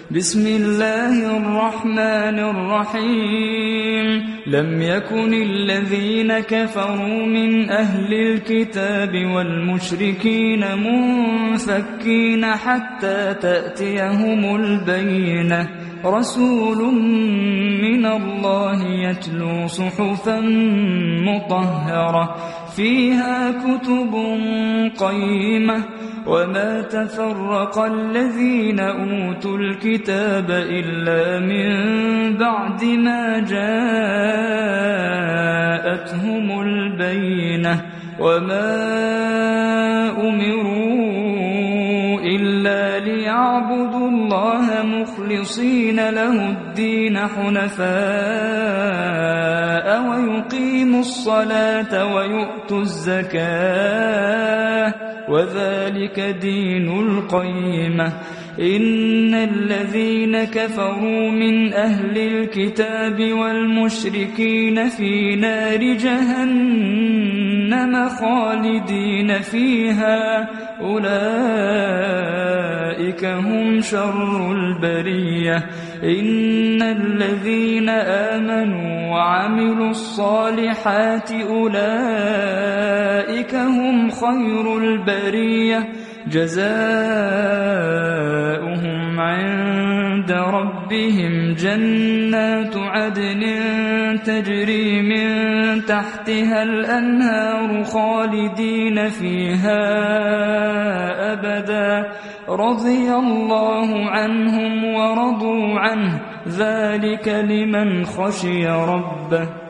بسم الله الرحمن الرحيم لم يكن الذين كفروا من أهل الكتاب والمشركين منفكين حتى تأتيهم البينة رسول من الله يتلو صحفا مطهرة فيها كتب قيمة وما تفرق الذين أوتوا الكتاب إلا من بعد ما جاءتهم البينة وما أمروا إلا ليعبدوا الله مخلصين له الدين حنفاء ويقيموا الصلاة ويؤتوا الزكاة وذلك دين القيمة إن الذين كفروا من أهل الكتاب والمشركين في نار جهنم خالدين فيها أولئك هم شر البرية إن الذين آمنوا وعملوا الصالحات أولئك هم خير البرية جزاؤهم عند ربهم جنات عدن تجري من تحتها الأنهار خالدين فيها أبدا رضي الله عنهم ورضوا عنه ذلك لمن خشي ربه